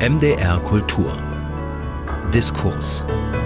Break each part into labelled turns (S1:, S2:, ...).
S1: MDR Kultur. Diskurs.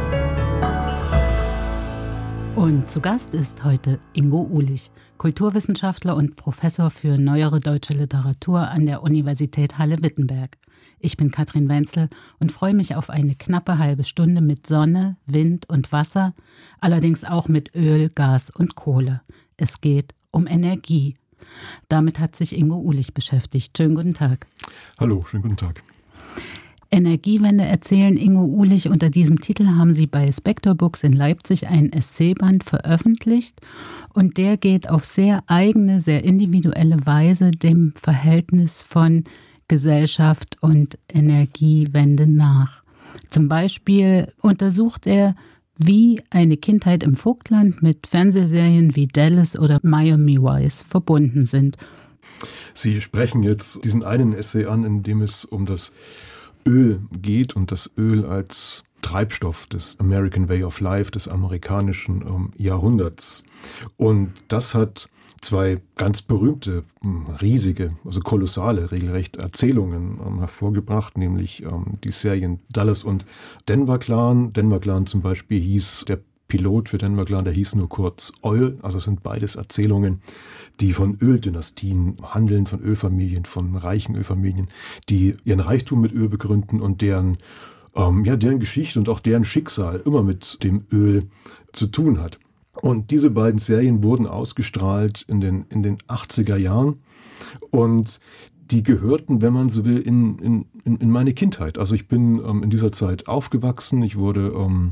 S2: Und zu Gast ist heute Ingo Uhlich, Kulturwissenschaftler und Professor für neuere deutsche Literatur an der Universität Halle-Wittenberg. Ich bin Katrin Wenzel und freue mich auf eine knappe halbe Stunde mit Sonne, Wind und Wasser, allerdings auch mit Öl, Gas und Kohle. Es geht um Energie. Damit hat sich Ingo Uhlich beschäftigt. Schönen guten Tag.
S3: Hallo, schönen guten Tag.
S2: Energiewende erzählen Ingo Uhlich. Unter diesem Titel haben Sie bei Spector Books in Leipzig einen Essayband veröffentlicht. Und der geht auf sehr eigene, sehr individuelle Weise dem Verhältnis von Gesellschaft und Energiewende nach. Zum Beispiel untersucht er, wie eine Kindheit im Vogtland mit Fernsehserien wie Dallas oder Miami Vice verbunden sind.
S3: Sie sprechen jetzt diesen einen Essay an, in dem es um das Öl geht und das Öl als Treibstoff des American Way of Life, des amerikanischen Jahrhunderts. Und das hat zwei ganz berühmte, riesige, also kolossale, regelrecht Erzählungen hervorgebracht, nämlich die Serien Dallas und Denver Clan. Denver Clan zum Beispiel hieß, der Pilot für Denver Clan, der hieß nur kurz Oil. Also es sind beides Erzählungen, die von Öldynastien handeln, von Ölfamilien, von reichen Ölfamilien, die ihren Reichtum mit Öl begründen und deren Geschichte und auch deren Schicksal immer mit dem Öl zu tun hat. Und diese beiden Serien wurden ausgestrahlt in den 80er Jahren und die gehörten, wenn man so will, in meine Kindheit. Also ich bin in dieser Zeit aufgewachsen, ich wurde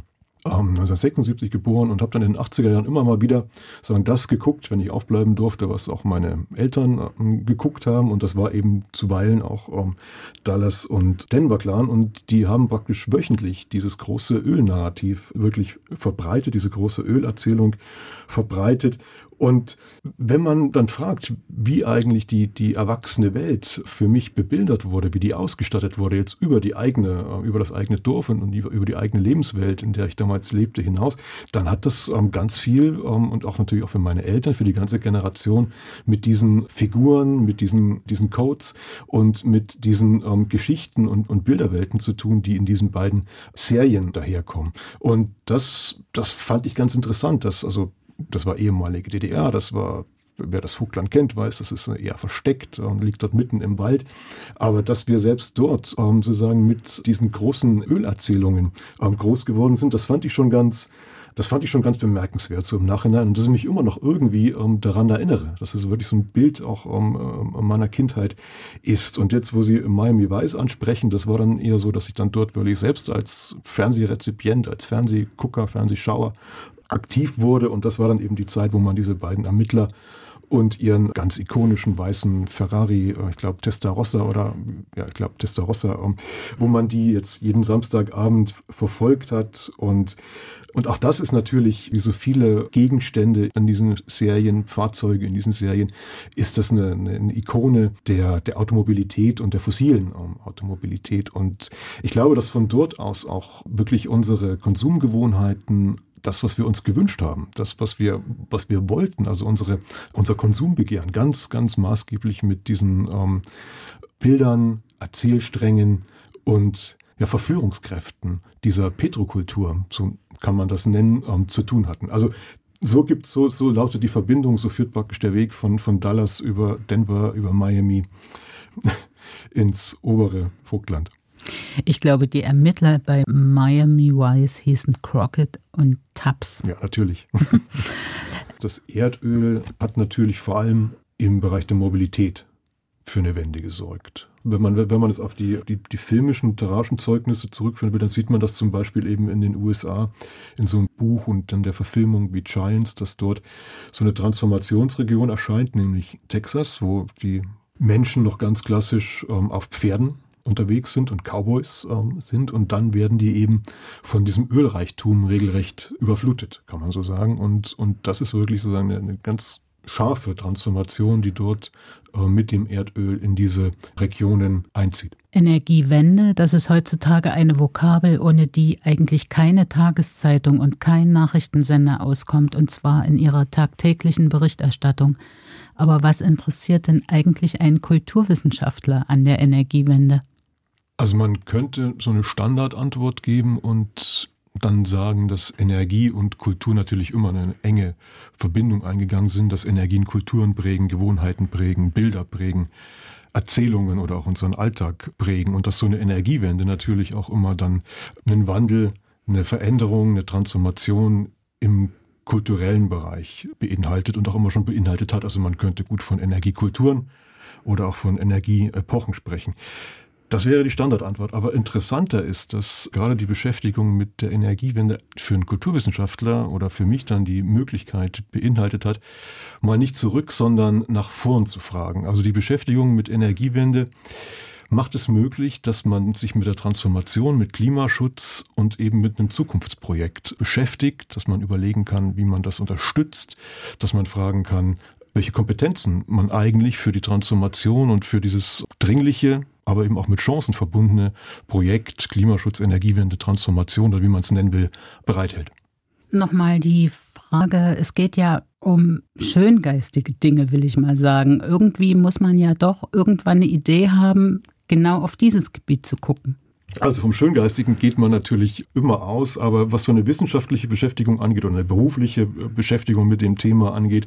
S3: 1976 geboren und habe dann in den 80er Jahren immer mal wieder das geguckt, wenn ich aufbleiben durfte, was auch meine Eltern geguckt haben. Und das war eben zuweilen auch Dallas und Denver Clan. Und die haben praktisch wöchentlich dieses große Ölnarrativ wirklich verbreitet, diese große Ölerzählung verbreitet. Und wenn man dann fragt, wie eigentlich die erwachsene Welt für mich bebildert wurde, wie die ausgestattet wurde, jetzt über das eigene Dorf und über die eigene Lebenswelt, in der ich damals lebte, hinaus, dann hat das ganz viel und auch natürlich auch für meine Eltern, für die ganze Generation mit diesen Figuren, mit diesen Codes und mit diesen Geschichten und Bilderwelten zu tun, die in diesen beiden Serien daherkommen. Und das fand ich ganz interessant, das war ehemalige DDR, wer das Vogtland kennt, weiß, das ist eher versteckt, liegt dort mitten im Wald. Aber dass wir selbst dort sozusagen mit diesen großen Ölerzählungen groß geworden sind, das fand ich schon ganz bemerkenswert so im Nachhinein. Und dass ich mich immer noch irgendwie daran erinnere, dass es wirklich so ein Bild auch meiner Kindheit ist. Und jetzt, wo Sie Miami Vice ansprechen, das war dann eher so, dass ich dann dort wirklich selbst als Fernsehrezipient, als Fernsehgucker, Fernsehschauer aktiv wurde. Und das war dann eben die Zeit, wo man diese beiden Ermittler und ihren ganz ikonischen weißen Ferrari, ich glaube Testarossa, wo man die jetzt jeden Samstagabend verfolgt hat. Und auch das ist natürlich, wie so viele Gegenstände in diesen Serien, Fahrzeuge in diesen Serien, ist das eine Ikone der Automobilität und der fossilen Automobilität. Und ich glaube, dass von dort aus auch wirklich unsere Konsumgewohnheiten, das, was wir uns gewünscht haben, das, was wir wollten, also unser Konsumbegehren, ganz, ganz maßgeblich mit diesen Bildern, Erzählsträngen und Verführungskräften dieser Petrokultur, so kann man das nennen, zu tun hatten. Also so lautet die Verbindung, so führt praktisch der Weg von Dallas über Denver, über Miami ins obere Vogtland.
S2: Ich glaube, die Ermittler bei Miami Vice hießen Crockett und Tubbs.
S3: Ja, natürlich. Das Erdöl hat natürlich vor allem im Bereich der Mobilität für eine Wende gesorgt. Wenn man es auf die filmischen, literarischen Zeugnisse zurückführen will, dann sieht man das zum Beispiel eben in den USA in so einem Buch und dann der Verfilmung wie Giants, dass dort so eine Transformationsregion erscheint, nämlich Texas, wo die Menschen noch ganz klassisch auf Pferden unterwegs sind und Cowboys sind, und dann werden die eben von diesem Ölreichtum regelrecht überflutet, kann man so sagen. Und das ist wirklich sozusagen eine ganz scharfe Transformation, die dort mit dem Erdöl in diese Regionen einzieht.
S2: Energiewende, das ist heutzutage eine Vokabel, ohne die eigentlich keine Tageszeitung und kein Nachrichtensender auskommt, und zwar in ihrer tagtäglichen Berichterstattung. Aber was interessiert denn eigentlich einen Kulturwissenschaftler an der Energiewende?
S3: Also man könnte so eine Standardantwort geben und dann sagen, dass Energie und Kultur natürlich immer eine enge Verbindung eingegangen sind, dass Energien Kulturen prägen, Gewohnheiten prägen, Bilder prägen, Erzählungen oder auch unseren Alltag prägen und dass so eine Energiewende natürlich auch immer dann einen Wandel, eine Veränderung, eine Transformation im kulturellen Bereich beinhaltet und auch immer schon beinhaltet hat. Also man könnte gut von Energiekulturen oder auch von Energieepochen sprechen. Das wäre die Standardantwort. Aber interessanter ist, dass gerade die Beschäftigung mit der Energiewende für einen Kulturwissenschaftler oder für mich dann die Möglichkeit beinhaltet hat, mal nicht zurück, sondern nach vorn zu fragen. Also die Beschäftigung mit Energiewende macht es möglich, dass man sich mit der Transformation, mit Klimaschutz und eben mit einem Zukunftsprojekt beschäftigt, dass man überlegen kann, wie man das unterstützt, dass man fragen kann, welche Kompetenzen man eigentlich für die Transformation und für dieses dringliche, aber eben auch mit Chancen verbundene Projekt Klimaschutz, Energiewende, Transformation oder wie man es nennen will, bereithält.
S2: Nochmal die Frage, es geht ja um schöngeistige Dinge, will ich mal sagen. Irgendwie muss man ja doch irgendwann eine Idee haben, genau auf dieses Gebiet zu gucken.
S3: Also vom Schöngeistigen geht man natürlich immer aus, aber was so eine wissenschaftliche Beschäftigung angeht oder eine berufliche Beschäftigung mit dem Thema angeht,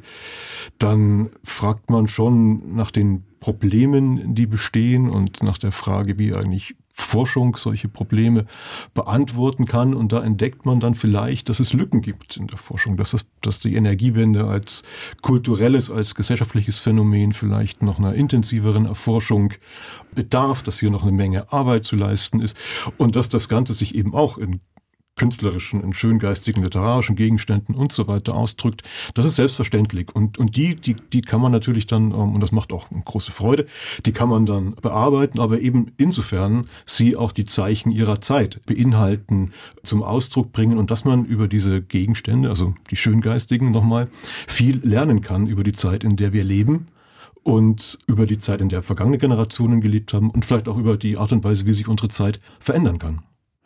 S3: dann fragt man schon nach den Problemen, die bestehen und nach der Frage, wie eigentlich Forschung solche Probleme beantworten kann. Und da entdeckt man dann vielleicht, dass es Lücken gibt in der Forschung, dass die Energiewende als kulturelles, als gesellschaftliches Phänomen vielleicht noch einer intensiveren Erforschung bedarf, dass hier noch eine Menge Arbeit zu leisten ist und dass das Ganze sich eben auch in künstlerischen, in schöngeistigen, literarischen Gegenständen und so weiter ausdrückt. Das ist selbstverständlich. Und die kann man natürlich dann, und das macht auch eine große Freude, die kann man dann bearbeiten, aber eben insofern sie auch die Zeichen ihrer Zeit beinhalten, zum Ausdruck bringen und dass man über diese Gegenstände, also die schöngeistigen nochmal, viel lernen kann über die Zeit, in der wir leben und über die Zeit, in der vergangene Generationen gelebt haben und vielleicht auch über die Art und Weise, wie sich unsere Zeit verändern kann.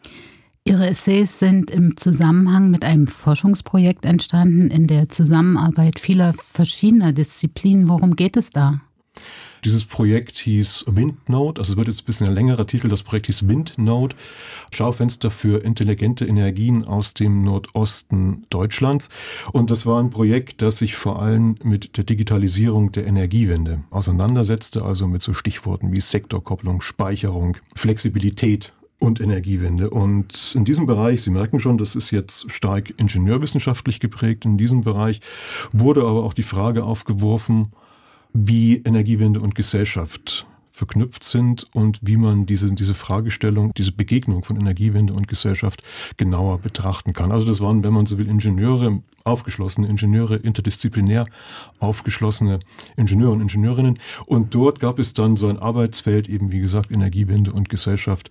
S2: Ihre Essays sind im Zusammenhang mit einem Forschungsprojekt entstanden, in der Zusammenarbeit vieler verschiedener Disziplinen. Worum geht es da?
S3: Dieses Projekt hieß Windnode, also es wird jetzt ein bisschen ein längerer Titel, das Projekt hieß Windnode, Schaufenster für intelligente Energien aus dem Nordosten Deutschlands. Und das war ein Projekt, das sich vor allem mit der Digitalisierung der Energiewende auseinandersetzte, also mit so Stichworten wie Sektorkopplung, Speicherung, Flexibilität und Energiewende. Und in diesem Bereich, Sie merken schon, das ist jetzt stark ingenieurwissenschaftlich geprägt, in diesem Bereich wurde aber auch die Frage aufgeworfen, wie Energiewende und Gesellschaft verknüpft sind und wie man diese Fragestellung, diese Begegnung von Energiewende und Gesellschaft genauer betrachten kann. Also das waren, wenn man so will, Ingenieure, aufgeschlossene Ingenieure, interdisziplinär aufgeschlossene Ingenieure und Ingenieurinnen. Und dort gab es dann so ein Arbeitsfeld, eben wie gesagt, Energiewende und Gesellschaft,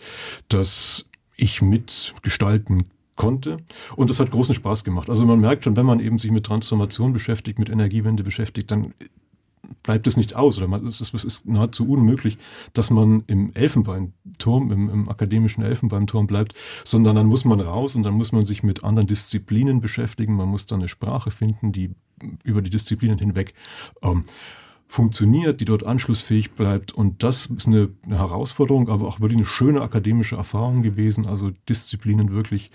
S3: das ich mitgestalten konnte. Und das hat großen Spaß gemacht. Also man merkt schon, wenn man eben sich mit Transformation beschäftigt, mit Energiewende beschäftigt, dann bleibt es nicht aus oder es ist nahezu unmöglich, dass man im Elfenbeinturm, im akademischen Elfenbeinturm bleibt, sondern dann muss man raus und dann muss man sich mit anderen Disziplinen beschäftigen. Man muss dann eine Sprache finden, die über die Disziplinen hinweg funktioniert, die dort anschlussfähig bleibt. Und das ist eine Herausforderung, aber auch wirklich eine schöne akademische Erfahrung gewesen, also Disziplinen wirklich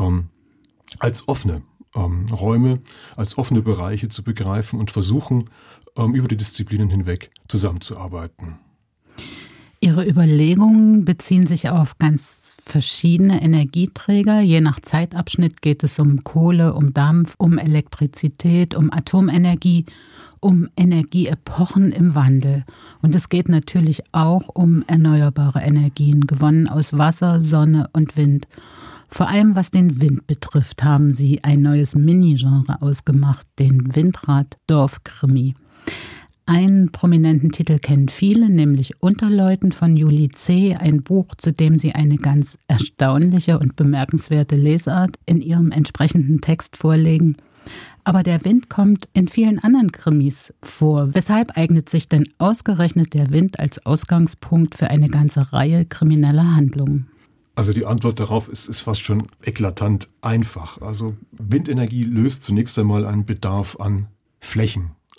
S3: als offene Räume, als offene Bereiche zu begreifen und versuchen, über die Disziplinen hinweg zusammenzuarbeiten.
S2: Ihre Überlegungen beziehen sich auf ganz verschiedene Energieträger. Je nach Zeitabschnitt geht es um Kohle, um Dampf, um Elektrizität, um Atomenergie, um Energieepochen im Wandel. Und es geht natürlich auch um erneuerbare Energien, gewonnen aus Wasser, Sonne und Wind. Vor allem was den Wind betrifft, haben Sie ein neues Mini-Genre ausgemacht, den Windrad-Dorfkrimi. Einen prominenten Titel kennen viele, nämlich Unterleuten von Julie C., ein Buch, zu dem Sie eine ganz erstaunliche und bemerkenswerte Lesart in Ihrem entsprechenden Text vorlegen. Aber der Wind kommt in vielen anderen Krimis vor. Weshalb eignet sich denn ausgerechnet der Wind als Ausgangspunkt für eine ganze Reihe krimineller Handlungen?
S3: Also die Antwort darauf ist fast schon eklatant einfach. Also Windenergie löst zunächst einmal einen Bedarf an Flächen,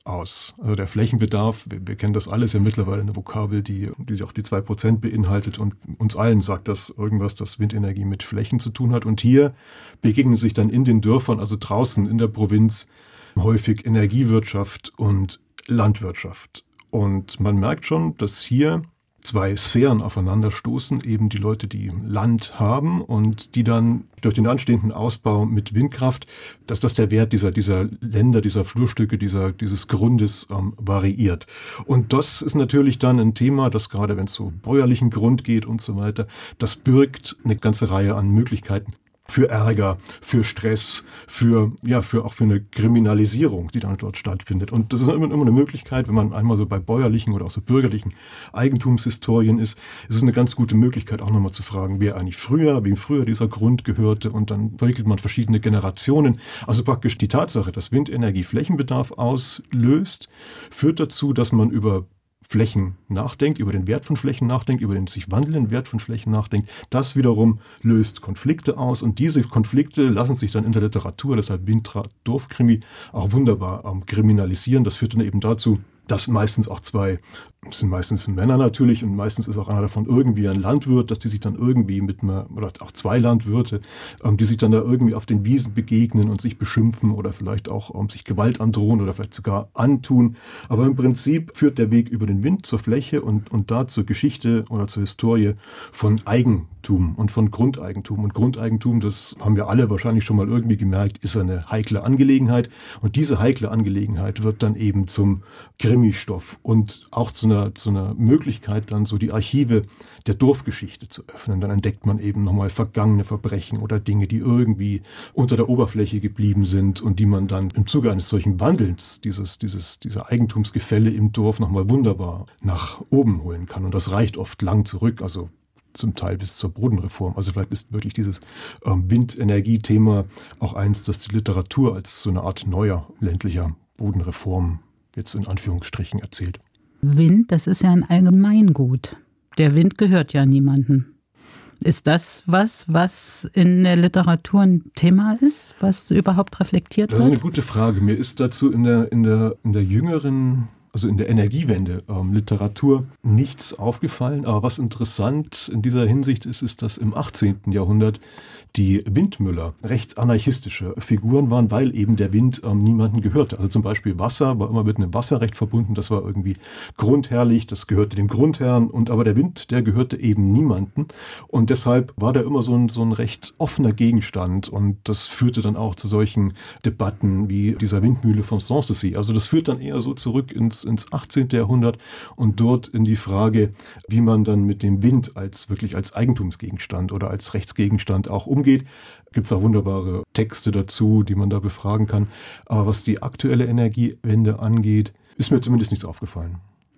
S3: aus. Also der Flächenbedarf, wir kennen das alles ja mittlerweile, eine Vokabel, die auch die 2% beinhaltet, und uns allen sagt das irgendwas, dass Windenergie mit Flächen zu tun hat. Und hier begegnen sich dann in den Dörfern, also draußen in der Provinz, häufig Energiewirtschaft und Landwirtschaft. Und man merkt schon, dass hier zwei Sphären aufeinanderstoßen, eben die Leute, die Land haben und die dann durch den anstehenden Ausbau mit Windkraft, dass das der Wert dieser Länder, dieser Flurstücke, dieses Grundes variiert. Und das ist natürlich dann ein Thema, das gerade wenn es so bäuerlichen Grund geht und so weiter, das birgt eine ganze Reihe an Möglichkeiten für Ärger, für Stress, für eine Kriminalisierung, die dann dort stattfindet. Und das ist immer eine Möglichkeit, wenn man einmal so bei bäuerlichen oder auch so bürgerlichen Eigentumshistorien ist, es ist eine ganz gute Möglichkeit, auch nochmal zu fragen, wem früher dieser Grund gehörte, und dann verwickelt man verschiedene Generationen. Also praktisch die Tatsache, dass Windenergie Flächenbedarf auslöst, führt dazu, dass man über Flächen nachdenkt, über den Wert von Flächen nachdenkt, über den sich wandelnden Wert von Flächen nachdenkt. Das wiederum löst Konflikte aus, und diese Konflikte lassen sich dann in der Literatur, deshalb Windrad-Dorfkrimi, auch wunderbar kriminalisieren. Das führt dann eben dazu, dass meistens auch es sind meistens Männer natürlich, und meistens ist auch einer davon irgendwie ein Landwirt, dass die sich dann irgendwie oder auch zwei Landwirte, die sich dann da irgendwie auf den Wiesen begegnen und sich beschimpfen oder vielleicht auch sich Gewalt androhen oder vielleicht sogar antun. Aber im Prinzip führt der Weg über den Wind zur Fläche und da zur Geschichte oder zur Historie von Eigentum und von Grundeigentum. Und Grundeigentum, das haben wir alle wahrscheinlich schon mal irgendwie gemerkt, ist eine heikle Angelegenheit. Und diese heikle Angelegenheit wird dann eben zum Krimi-Stoff und auch zu einer Möglichkeit, dann so die Archive der Dorfgeschichte zu öffnen. Dann entdeckt man eben nochmal vergangene Verbrechen oder Dinge, die irgendwie unter der Oberfläche geblieben sind und die man dann im Zuge eines solchen Wandelns, dieser Eigentumsgefälle im Dorf nochmal wunderbar nach oben holen kann. Und das reicht oft lang zurück, also zum Teil bis zur Bodenreform. Also vielleicht ist wirklich dieses Windenergie-Thema auch eins, das die Literatur als so eine Art neuer ländlicher Bodenreform jetzt in Anführungsstrichen erzählt.
S2: Wind, das ist ja ein Allgemeingut. Der Wind gehört ja niemandem. Ist das was in der Literatur ein Thema ist, was überhaupt reflektiert wird?
S3: Das ist eine gute Frage. Mir ist dazu in der jüngeren, also in der Energiewende Literatur nichts aufgefallen. Aber was interessant in dieser Hinsicht ist, dass im 18. Jahrhundert die Windmüller recht anarchistische Figuren waren, weil eben der Wind niemanden gehörte. Also zum Beispiel Wasser war immer mit einem Wasserrecht verbunden, das war irgendwie grundherrlich, das gehörte dem Grundherrn, aber der Wind, der gehörte eben niemanden, und deshalb war der immer so ein recht offener Gegenstand, und das führte dann auch zu solchen Debatten wie dieser Windmühle von Sanssouci. Also das führt dann eher so zurück ins 18. Jahrhundert und dort in die Frage, wie man dann mit dem Wind wirklich als Eigentumsgegenstand oder als Rechtsgegenstand auch umgeht. Gibt es auch wunderbare Texte dazu, die man da befragen kann. Aber was die aktuelle Energiewende angeht, ist mir zumindest nichts aufgefallen.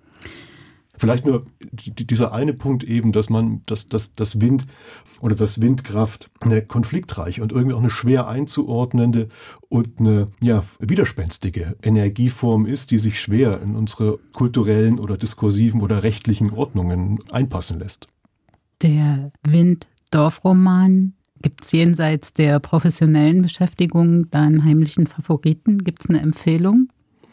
S3: Vielleicht nur dieser eine Punkt eben, dass das Wind oder das Windkraft eine konfliktreiche und irgendwie auch eine schwer einzuordnende und eine widerspenstige Energieform ist, die sich schwer in unsere kulturellen oder diskursiven oder rechtlichen Ordnungen einpassen lässt.
S2: Der Wind-Dorfroman, gibt es jenseits der professionellen Beschäftigung da einen heimlichen Favoriten? Gibt es eine Empfehlung?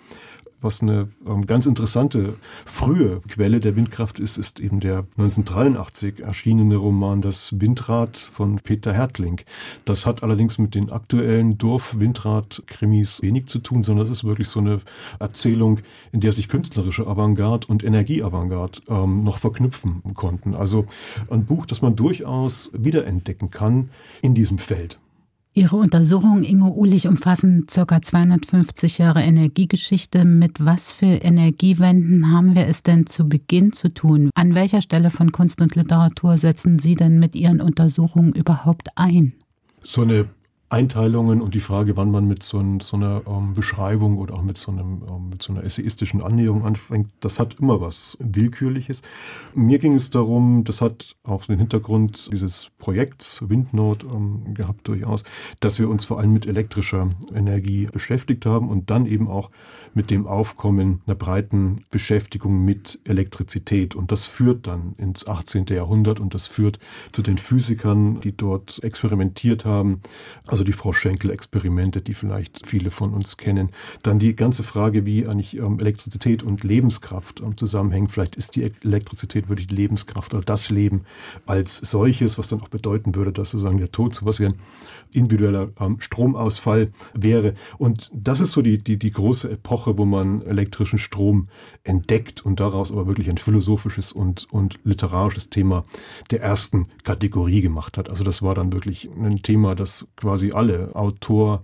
S3: Was eine ganz interessante frühe Quelle der Windkraft ist eben der 1983 erschienene Roman Das Windrad von Peter Härtling. Das hat allerdings mit den aktuellen Dorf-Windrad-Krimis wenig zu tun, sondern es ist wirklich so eine Erzählung, in der sich künstlerische Avantgarde und Energie-Avantgarde noch verknüpfen konnten. Also ein Buch, das man durchaus wiederentdecken kann in diesem Feld.
S2: Ihre Untersuchungen, Ingo Uhlich, umfassen ca. 250 Jahre Energiegeschichte. Mit was für Energiewenden haben wir es denn zu Beginn zu tun? An welcher Stelle von Kunst und Literatur setzen Sie denn mit Ihren Untersuchungen überhaupt ein?
S3: So eine Einteilungen und die Frage, wann man mit so einer Beschreibung oder auch mit so einer essayistischen Annäherung anfängt, das hat immer was Willkürliches. Mir ging es darum, das hat auch den Hintergrund dieses Projekts Windnode gehabt durchaus, dass wir uns vor allem mit elektrischer Energie beschäftigt haben und dann eben auch mit dem Aufkommen einer breiten Beschäftigung mit Elektrizität. Und das führt dann ins 18. Jahrhundert und das führt zu den Physikern, die dort experimentiert haben. Also Also die Frosch-Schenkel-Experimente, die vielleicht viele von uns kennen. Dann die ganze Frage, wie eigentlich Elektrizität und Lebenskraft zusammenhängen. Vielleicht ist die Elektrizität wirklich die Lebenskraft oder das Leben als solches, was dann auch bedeuten würde, dass sozusagen der Tod so was wie ein individueller Stromausfall wäre. Und das ist so die große Epoche, wo man elektrischen Strom entdeckt und daraus aber wirklich ein philosophisches und literarisches Thema der ersten Kategorie gemacht hat. Also das war dann wirklich ein Thema, das quasi alle Autoren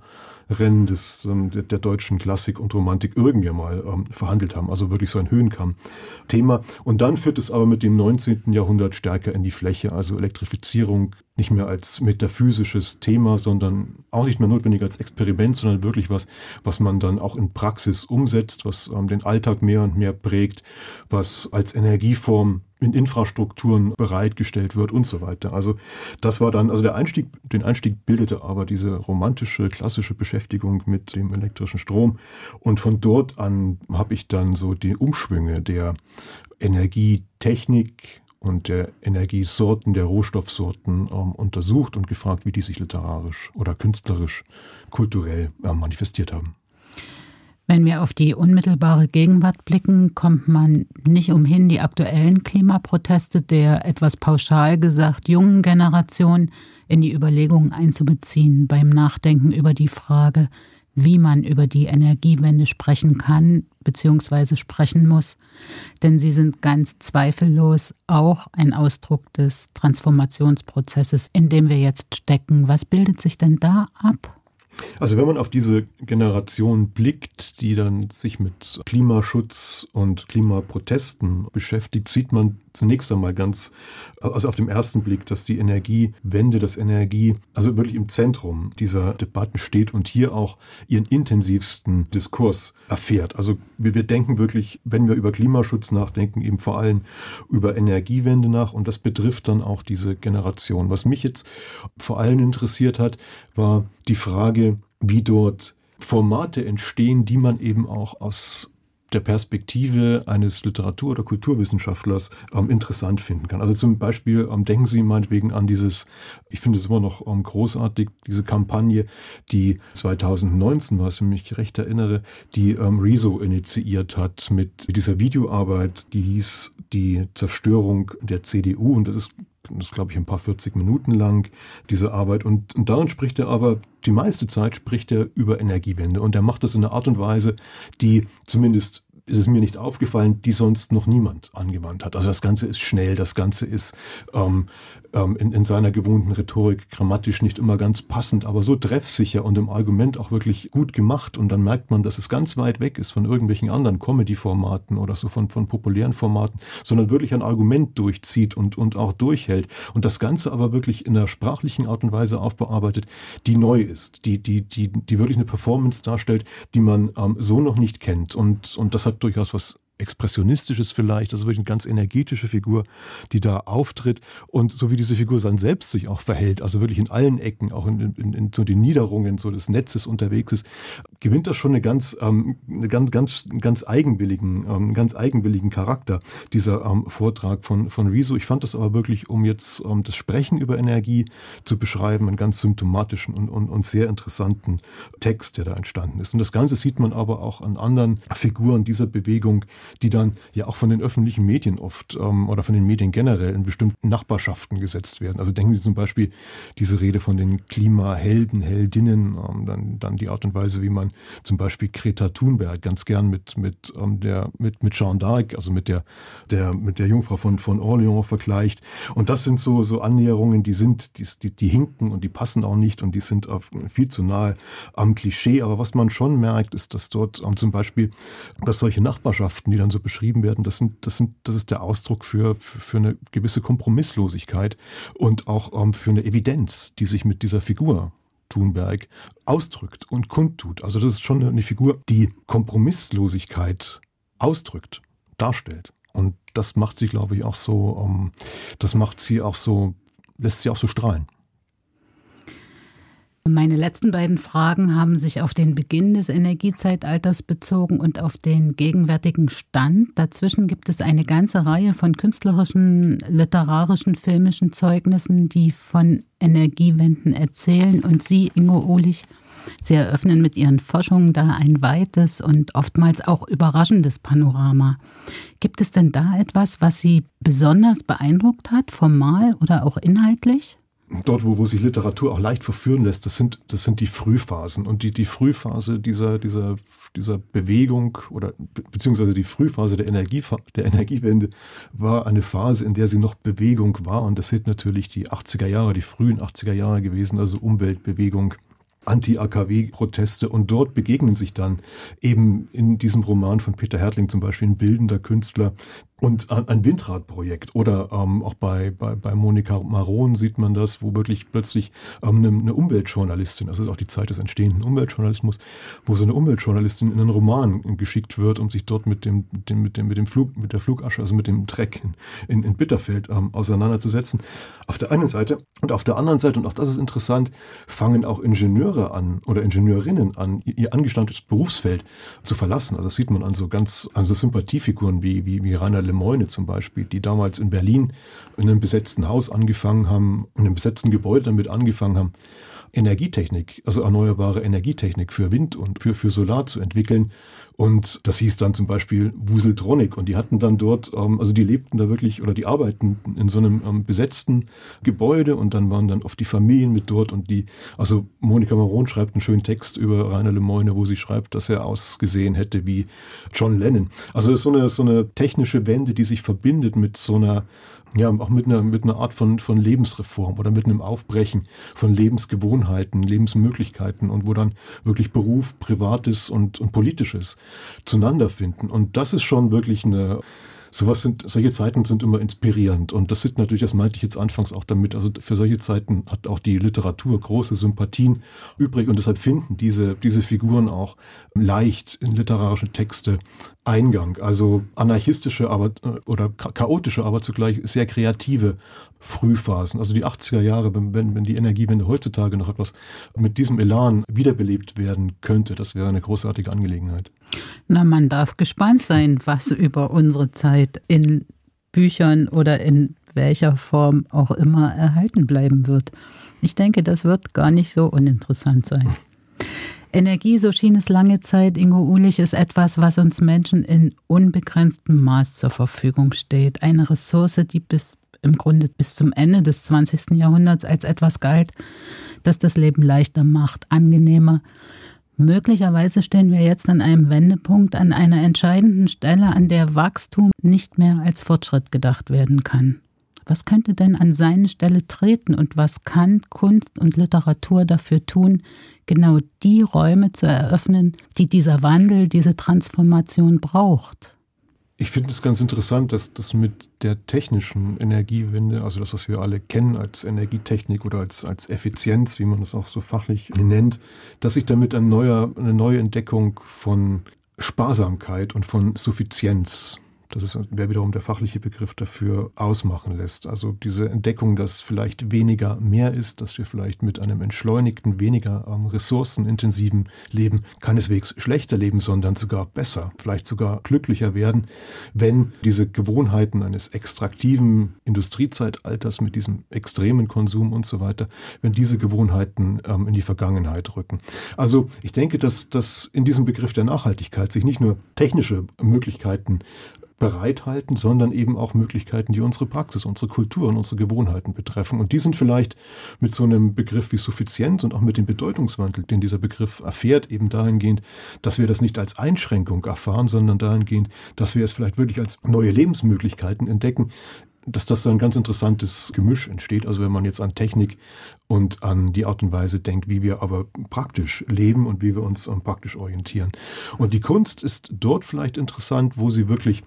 S3: der deutschen Klassik und Romantik irgendwie mal verhandelt haben. Also wirklich so ein Höhenkamm-Thema. Und dann führt es aber mit dem 19. Jahrhundert stärker in die Fläche. Also Elektrifizierung nicht mehr als metaphysisches Thema, sondern auch nicht mehr notwendig als Experiment, sondern wirklich was man dann auch in Praxis umsetzt, was den Alltag mehr und mehr prägt, was als Energieform in Infrastrukturen bereitgestellt wird und so weiter. Also das war dann, also den Einstieg bildete aber diese romantische, klassische Beschäftigung mit dem elektrischen Strom. Und von dort an habe ich dann so die Umschwünge der Energietechnik und der Energiesorten, der Rohstoffsorten untersucht und gefragt, wie die sich literarisch oder künstlerisch, kulturell manifestiert haben.
S2: Wenn wir auf die unmittelbare Gegenwart blicken, kommt man nicht umhin, die aktuellen Klimaproteste der etwas pauschal gesagt jungen Generation in die Überlegungen einzubeziehen beim Nachdenken über die Frage, wie man über die Energiewende sprechen kann bzw. sprechen muss. Denn sie sind ganz zweifellos auch ein Ausdruck des Transformationsprozesses, in dem wir jetzt stecken. Was bildet sich denn da ab?
S3: Also wenn man auf diese Generation blickt, die dann sich mit Klimaschutz und Klimaprotesten beschäftigt, sieht man zunächst einmal also auf dem ersten Blick, dass die Energiewende, also wirklich im Zentrum dieser Debatten steht und hier auch ihren intensivsten Diskurs erfährt. Also wir denken wirklich, wenn wir über Klimaschutz nachdenken, eben vor allem über Energiewende nach und das betrifft dann auch diese Generation. Was mich jetzt vor allem interessiert hat, war die Frage, wie dort Formate entstehen, die man eben auch aus der Perspektive eines Literatur- oder Kulturwissenschaftlers interessant finden kann. Also zum Beispiel denken Sie meinetwegen an ich finde es immer noch großartig, diese Kampagne, die 2019 war, wenn ich mich recht erinnere, die Rezo initiiert hat mit dieser Videoarbeit, die hieß Die Zerstörung der CDU und das ist, glaube ich, ein paar 40 Minuten lang, diese Arbeit. Und darin spricht er aber, die meiste Zeit spricht er über Energiewende. Und er macht das in einer Art und Weise, die zumindest ist es mir nicht aufgefallen, die sonst noch niemand angewandt hat. Also das Ganze ist schnell, das Ganze ist in seiner gewohnten Rhetorik grammatisch nicht immer ganz passend, aber so treffsicher und im Argument auch wirklich gut gemacht. Und dann merkt man, dass es ganz weit weg ist von irgendwelchen anderen Comedy-Formaten oder so von populären Formaten, sondern wirklich ein Argument durchzieht und auch durchhält. Und das Ganze aber wirklich in einer sprachlichen Art und Weise aufbearbeitet, die neu ist, die wirklich eine Performance darstellt, die man so noch nicht kennt. Und das hat durchaus was Expressionistisches vielleicht, also wirklich eine ganz energetische Figur, die da auftritt und so wie diese Figur dann selbst sich auch verhält, also wirklich in allen Ecken, auch in so den Niederungen so des Netzes unterwegs ist, gewinnt das schon eine ganz eigenwilligen Charakter, dieser Vortrag von Rezo. Ich fand das aber wirklich, um jetzt das Sprechen über Energie zu beschreiben, einen ganz symptomatischen und sehr interessanten Text, der da entstanden ist. Und das Ganze sieht man aber auch an anderen Figuren dieser Bewegung, die dann ja auch von den öffentlichen Medien oft oder von den Medien generell in bestimmten Nachbarschaften gesetzt werden. Also denken Sie zum Beispiel diese Rede von den Klimahelden, Heldinnen, dann die Art und Weise, wie man zum Beispiel Greta Thunberg ganz gern mit Jeanne d'Arc, also mit der Jungfrau von Orleans vergleicht. Und das sind so Annäherungen, die hinken und die passen auch nicht und die sind viel zu nahe am Klischee. Aber was man schon merkt, ist, dass dort zum Beispiel, dass solche Nachbarschaften, die dann so beschrieben werden, das ist der Ausdruck für eine gewisse Kompromisslosigkeit und auch für eine Evidenz, die sich mit dieser Figur Thunberg ausdrückt und kundtut. Also das ist schon eine Figur, die Kompromisslosigkeit ausdrückt, darstellt. Und das macht sie, glaube ich, auch so, lässt sie auch so strahlen.
S2: Meine letzten beiden Fragen haben sich auf den Beginn des Energiezeitalters bezogen und auf den gegenwärtigen Stand. Dazwischen gibt es eine ganze Reihe von künstlerischen, literarischen, filmischen Zeugnissen, die von Energiewenden erzählen. Und Sie, Ingo Uhlich, Sie eröffnen mit Ihren Forschungen da ein weites und oftmals auch überraschendes Panorama. Gibt es denn da etwas, was Sie besonders beeindruckt hat, formal oder auch inhaltlich?
S3: Dort, wo sich Literatur auch leicht verführen lässt, das sind die Frühphasen. Und die Frühphase dieser Bewegung oder beziehungsweise die Frühphase der Energiewende war eine Phase, in der sie noch Bewegung war. Und das sind natürlich die 80er Jahre, die frühen 80er Jahre gewesen, also Umweltbewegung, Anti-AKW-Proteste, und dort begegnen sich dann eben in diesem Roman von Peter Härtling zum Beispiel ein bildender Künstler und ein Windradprojekt. Oder auch bei Monika Maron sieht man das, wo wirklich plötzlich eine Umweltjournalistin, also auch die Zeit des entstehenden Umweltjournalismus, wo so eine Umweltjournalistin in einen Roman geschickt wird, um sich dort mit der Flugasche, also mit dem Dreck in Bitterfeld auseinanderzusetzen. Auf der einen Seite. Und auf der anderen Seite, und auch das ist interessant, fangen auch Ingenieure an oder Ingenieurinnen an, ihr angestammtes Berufsfeld zu verlassen. Also das sieht man an so Sympathiefiguren wie Rainer Lemoyne zum Beispiel, die damals in Berlin in einem besetzten Haus angefangen haben, in einem besetzten Gebäude damit angefangen haben, Energietechnik, also erneuerbare Energietechnik für Wind und für Solar zu entwickeln. Und das hieß dann zum Beispiel Wuseltronic. Und die hatten dann dort, also die lebten da wirklich, oder die arbeiten in so einem besetzten Gebäude, und dann waren dann oft die Familien mit dort, und also Monika Maron schreibt einen schönen Text über Rainer Lemoyne, wo sie schreibt, dass er ausgesehen hätte wie John Lennon. Also das ist so eine technische Wende, die sich verbindet mit so einer, ja, auch mit einer Art von Lebensreform oder mit einem Aufbrechen von Lebensgewohnheiten, Lebensmöglichkeiten, und wo dann wirklich Beruf, Privates und Politisches zueinander finden. Und das ist schon wirklich solche Zeiten sind immer inspirierend. Und das sind natürlich, das meinte ich jetzt anfangs auch damit, also für solche Zeiten hat auch die Literatur große Sympathien übrig, und deshalb finden diese Figuren auch leicht in literarische Texte Eingang. Also anarchistische oder chaotische, aber zugleich sehr kreative Frühphasen. Also die 80er Jahre, wenn die Energiewende heutzutage noch etwas mit diesem Elan wiederbelebt werden könnte, das wäre eine großartige Angelegenheit.
S2: Na, man darf gespannt sein, was über unsere Zeit in Büchern oder in welcher Form auch immer erhalten bleiben wird. Ich denke, das wird gar nicht so uninteressant sein. Energie, so schien es lange Zeit, Ingo Uhlich, ist etwas, was uns Menschen in unbegrenztem Maß zur Verfügung steht. Eine Ressource, die im Grunde bis zum Ende des 20. Jahrhunderts als etwas galt, das das Leben leichter macht, angenehmer. Möglicherweise stehen wir jetzt an einem Wendepunkt, an einer entscheidenden Stelle, an der Wachstum nicht mehr als Fortschritt gedacht werden kann. Was könnte denn an seine Stelle treten, und was kann Kunst und Literatur dafür tun, genau die Räume zu eröffnen, die dieser Wandel, diese Transformation braucht?
S3: Ich finde es ganz interessant, dass das mit der technischen Energiewende, also das, was wir alle kennen als Energietechnik oder als Effizienz, wie man das auch so fachlich nennt, dass sich damit eine neue Entdeckung von Sparsamkeit und von Suffizienz, das wäre wiederum der fachliche Begriff dafür, ausmachen lässt. Also diese Entdeckung, dass vielleicht weniger mehr ist, dass wir vielleicht mit einem entschleunigten, weniger ressourcenintensiven Leben keineswegs schlechter leben, sondern sogar besser, vielleicht sogar glücklicher werden, wenn diese Gewohnheiten eines extraktiven Industriezeitalters mit diesem extremen Konsum und so weiter, wenn diese Gewohnheiten in die Vergangenheit rücken. Also ich denke, dass in diesem Begriff der Nachhaltigkeit sich nicht nur technische Möglichkeiten bereithalten, sondern eben auch Möglichkeiten, die unsere Praxis, unsere Kultur und unsere Gewohnheiten betreffen. Und die sind vielleicht mit so einem Begriff wie Suffizienz und auch mit dem Bedeutungswandel, den dieser Begriff erfährt, eben dahingehend, dass wir das nicht als Einschränkung erfahren, sondern dahingehend, dass wir es vielleicht wirklich als neue Lebensmöglichkeiten entdecken, dass das so ein ganz interessantes Gemisch entsteht. Also wenn man jetzt an Technik und an die Art und Weise denkt, wie wir aber praktisch leben und wie wir uns praktisch orientieren. Und die Kunst ist dort vielleicht interessant, wo sie wirklich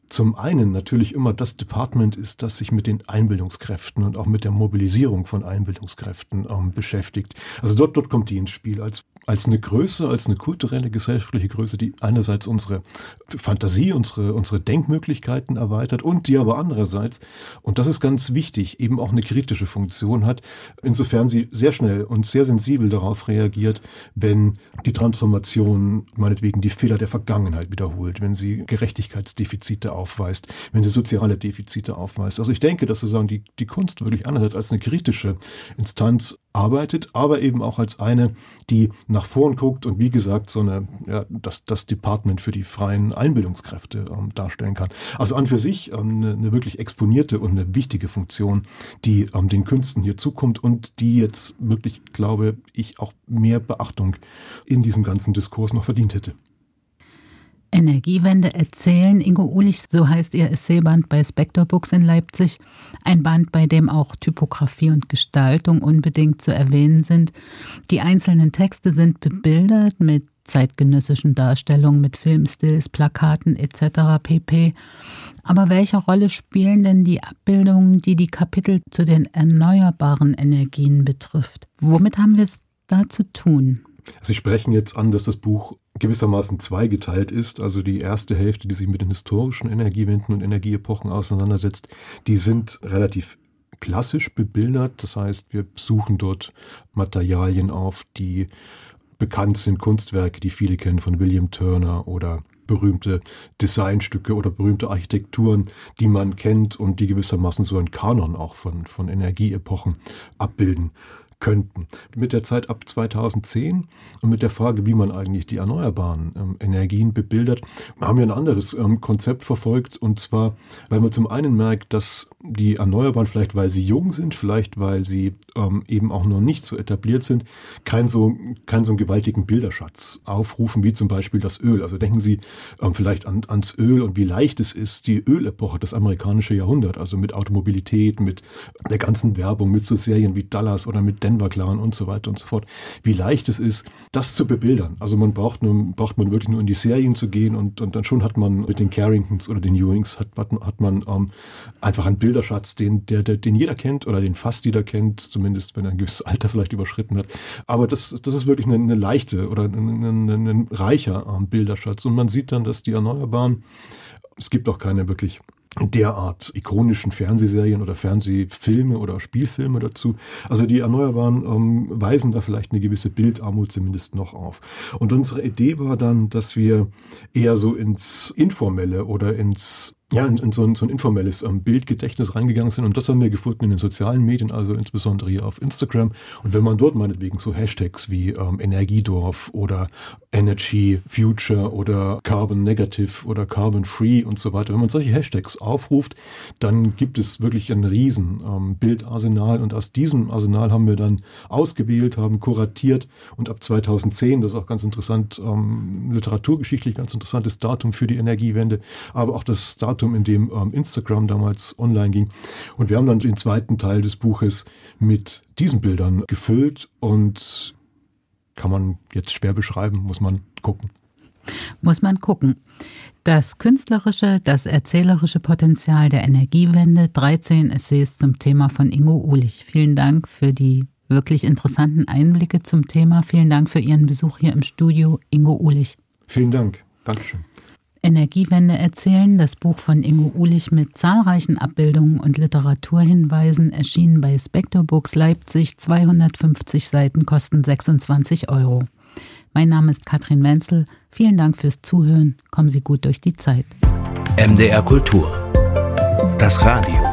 S3: zum einen natürlich immer das Department ist, das sich mit den Einbildungskräften und auch mit der Mobilisierung von Einbildungskräften beschäftigt. Also dort kommt die ins Spiel als eine Größe, als eine kulturelle, gesellschaftliche Größe, die einerseits unsere Fantasie, unsere Denkmöglichkeiten erweitert und die aber andererseits, und das ist ganz wichtig, eben auch eine kritische Funktion hat, insofern sie sehr schnell und sehr sensibel darauf reagiert, wenn die Transformation, meinetwegen die Fehler der Vergangenheit wiederholt, wenn sie Gerechtigkeitsdefizite aufweist, wenn sie soziale Defizite aufweist. Also ich denke, dass sozusagen die Kunst wirklich einerseits als eine kritische Instanz arbeitet, aber eben auch als eine, die nach vorn guckt und wie gesagt das Department für die freien Einbildungskräfte darstellen kann. Also an für sich eine wirklich exponierte und eine wichtige Funktion, die den Künsten hier zukommt und die jetzt wirklich, glaube ich, auch mehr Beachtung in diesem ganzen Diskurs noch verdient hätte.
S2: Energiewende erzählen, Ingo Uhlich, so heißt ihr Essayband bei Spector Books in Leipzig. Ein Band, bei dem auch Typografie und Gestaltung unbedingt zu erwähnen sind. Die einzelnen Texte sind bebildert mit zeitgenössischen Darstellungen, mit Filmstills, Plakaten etc. pp. Aber welche Rolle spielen denn die Abbildungen, die Kapitel zu den erneuerbaren Energien betrifft? Womit haben wir es da zu tun?
S3: Sie sprechen jetzt an, dass das Buch gewissermaßen zweigeteilt ist. Also die erste Hälfte, die sich mit den historischen Energiewenden und Energieepochen auseinandersetzt, die sind relativ klassisch bebildert. Das heißt, wir suchen dort Materialien auf, die bekannt sind, Kunstwerke, die viele kennen von William Turner oder berühmte Designstücke oder berühmte Architekturen, die man kennt und die gewissermaßen so einen Kanon auch von Energieepochen abbilden könnten. Mit der Zeit ab 2010 und mit der Frage, wie man eigentlich die erneuerbaren Energien bebildert, haben wir ein anderes Konzept verfolgt, und zwar, weil man zum einen merkt, dass die Erneuerbaren, vielleicht weil sie jung sind, vielleicht weil sie eben auch noch nicht so etabliert sind, keinen so einen gewaltigen Bilderschatz aufrufen, wie zum Beispiel das Öl. Also denken Sie vielleicht ans Öl und wie leicht es ist, die Ölepoche, das amerikanische Jahrhundert, also mit Automobilität, mit der ganzen Werbung, mit so Serien wie Dallas oder mit Denver Clan und so weiter und so fort, wie leicht es ist, das zu bebildern. Also man braucht wirklich nur in die Serien zu gehen und dann schon hat man mit den Carringtons oder den Ewings hat man einfach einen Bilderschatz, den jeder kennt oder den fast jeder kennt, zumindest wenn er ein gewisses Alter vielleicht überschritten hat. Aber das ist wirklich eine leichte oder ein reicher Bilderschatz. Und man sieht dann, dass die Erneuerbaren, es gibt auch keine wirklich derart ikonischen Fernsehserien oder Fernsehfilme oder Spielfilme dazu. Also die Erneuerbaren weisen da vielleicht eine gewisse Bildarmut zumindest noch auf. Und unsere Idee war dann, dass wir eher so ins Informelle oder in so ein informelles Bildgedächtnis reingegangen sind. Und das haben wir gefunden in den sozialen Medien, also insbesondere hier auf Instagram. Und wenn man dort meinetwegen so Hashtags wie Energiedorf oder Energy Future oder Carbon Negative oder Carbon Free und so weiter, wenn man solche Hashtags aufruft, dann gibt es wirklich ein riesen Bildarsenal. Und aus diesem Arsenal haben wir dann ausgewählt, haben kuratiert und ab 2010, das ist auch ganz interessant, literaturgeschichtlich ganz interessantes Datum für die Energiewende, aber auch das Datum, in dem Instagram damals online ging. Und wir haben dann den zweiten Teil des Buches mit diesen Bildern gefüllt und kann man jetzt schwer beschreiben, muss man gucken.
S2: Muss man gucken. Das künstlerische, das erzählerische Potenzial der Energiewende, 13 Essays zum Thema von Ingo Uhlich. Vielen Dank für die wirklich interessanten Einblicke zum Thema. Vielen Dank für Ihren Besuch hier im Studio, Ingo Uhlich.
S3: Vielen Dank. Dankeschön.
S2: Energiewende erzählen, das Buch von Ingo Uhlich mit zahlreichen Abbildungen und Literaturhinweisen, erschienen bei Spector Books Leipzig, 250 Seiten, kosten 26 €. Mein Name ist Katrin Wenzel. Vielen Dank fürs Zuhören. Kommen Sie gut durch die Zeit.
S1: MDR Kultur. Das Radio.